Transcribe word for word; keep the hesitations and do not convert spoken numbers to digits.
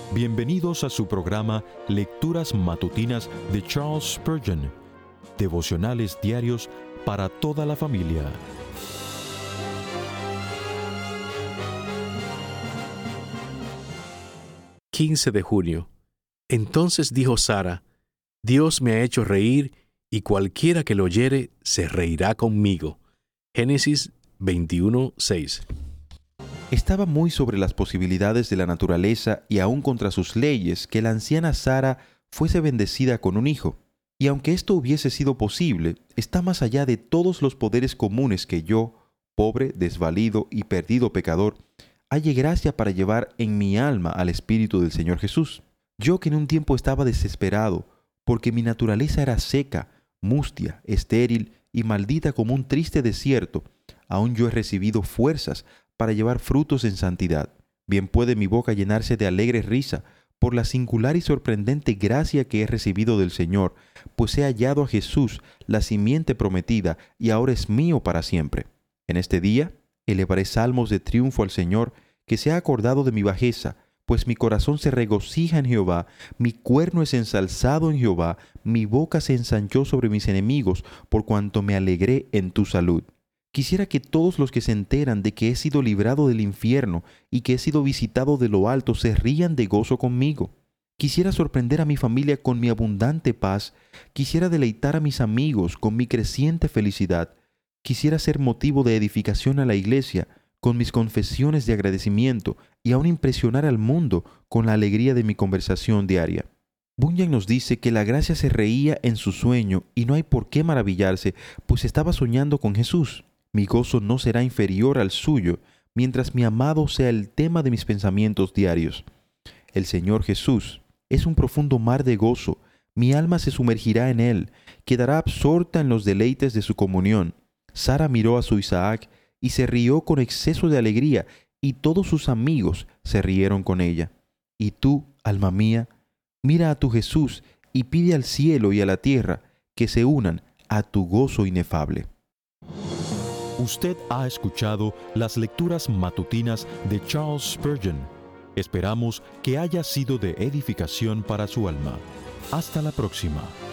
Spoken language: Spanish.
Bienvenidos a su programa Lecturas Matutinas de Charles Spurgeon, devocionales diarios para toda la familia. quince de junio. Entonces dijo Sara: Dios me ha hecho reír, y cualquiera que lo oyere se reirá conmigo. Génesis veintiuno, seis. Estaba muy sobre las posibilidades de la naturaleza y aún contra sus leyes que la anciana Sara fuese bendecida con un hijo. Y aunque esto hubiese sido posible, está más allá de todos los poderes comunes que yo, pobre, desvalido y perdido pecador, halle gracia para llevar en mi alma al Espíritu del Señor Jesús. Yo que en un tiempo estaba desesperado, porque mi naturaleza era seca, mustia, estéril y maldita como un triste desierto, aún yo he recibido fuerzas para llevar frutos en santidad. Bien puede mi boca llenarse de alegre risa por la singular y sorprendente gracia que he recibido del Señor, pues he hallado a Jesús, la simiente prometida, y ahora es mío para siempre. En este día elevaré salmos de triunfo al Señor, que se ha acordado de mi bajeza, pues mi corazón se regocija en Jehová, mi cuerno es ensalzado en Jehová, mi boca se ensanchó sobre mis enemigos, por cuanto me alegré en tu salud. Quisiera que todos los que se enteran de que he sido librado del infierno y que he sido visitado de lo alto se rían de gozo conmigo. Quisiera sorprender a mi familia con mi abundante paz, quisiera deleitar a mis amigos con mi creciente felicidad, quisiera ser motivo de edificación a la iglesia con mis confesiones de agradecimiento y aún impresionar al mundo con la alegría de mi conversación diaria. Bunyan nos dice que la gracia se reía en su sueño y no hay por qué maravillarse, pues estaba soñando con Jesús. Mi gozo no será inferior al suyo, mientras mi amado sea el tema de mis pensamientos diarios. El Señor Jesús es un profundo mar de gozo, mi alma se sumergirá en él, quedará absorta en los deleites de su comunión. Sara miró a su Isaac y se rió con exceso de alegría, y todos sus amigos se rieron con ella. Y tú, alma mía, mira a tu Jesús y pide al cielo y a la tierra que se unan a tu gozo inefable. Usted ha escuchado las lecturas matutinas de Charles Spurgeon. Esperamos que haya sido de edificación para su alma. Hasta la próxima.